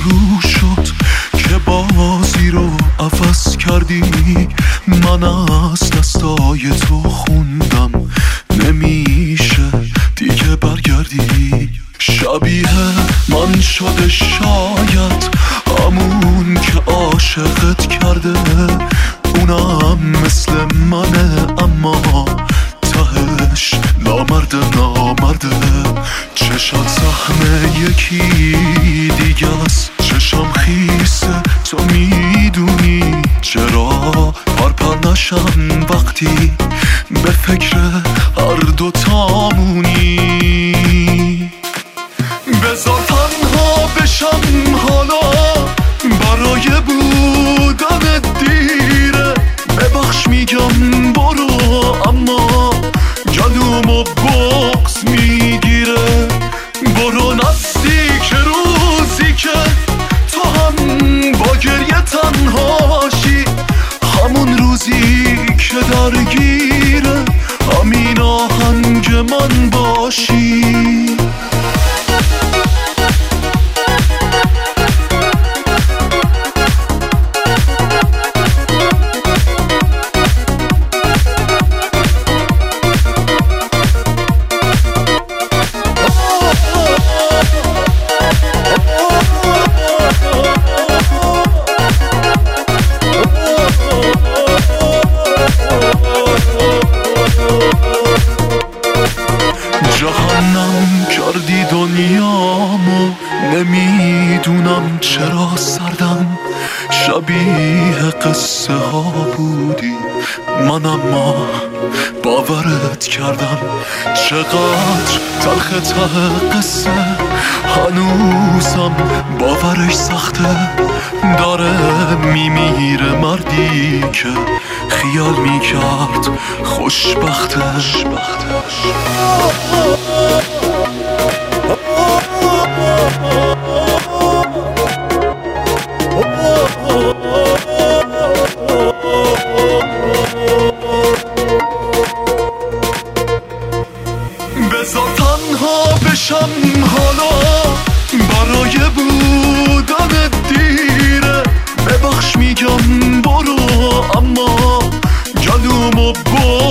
شروع شد که بازی رو عوض کردی. من از دستای تو خوندم نمیشه دیگه برگردی. شبیه من شده شاید همون که عاشقت کرده، اونم مثل منه اما تهش نامرده. چشات زخم یکی دیگه است، چشم خیسه تو میدونی چرا پرپر نشم وقتی به فکر هر دوتامونی. بذار تنها بشم حالا برای بودن دیره. ببخش میگم برو اما گلومو بغض میگیره. برو نزدیک روزی که تو هم با گریه تنهاشی، همون روزی که درگیره همین آهنگ من باشی. جهنم کردی دنیامو، نمیدونم چرا سردم. شبیه قصه ها بودی من اما باورت کردم. چقدر تلخ ته قصه هنوزم باورش سخته. داره میمیره مردی که خیال میکرد خوشبخته. بذار تنها بشم حالا برای بودن دیره. ببخش میگم برو اما گلومو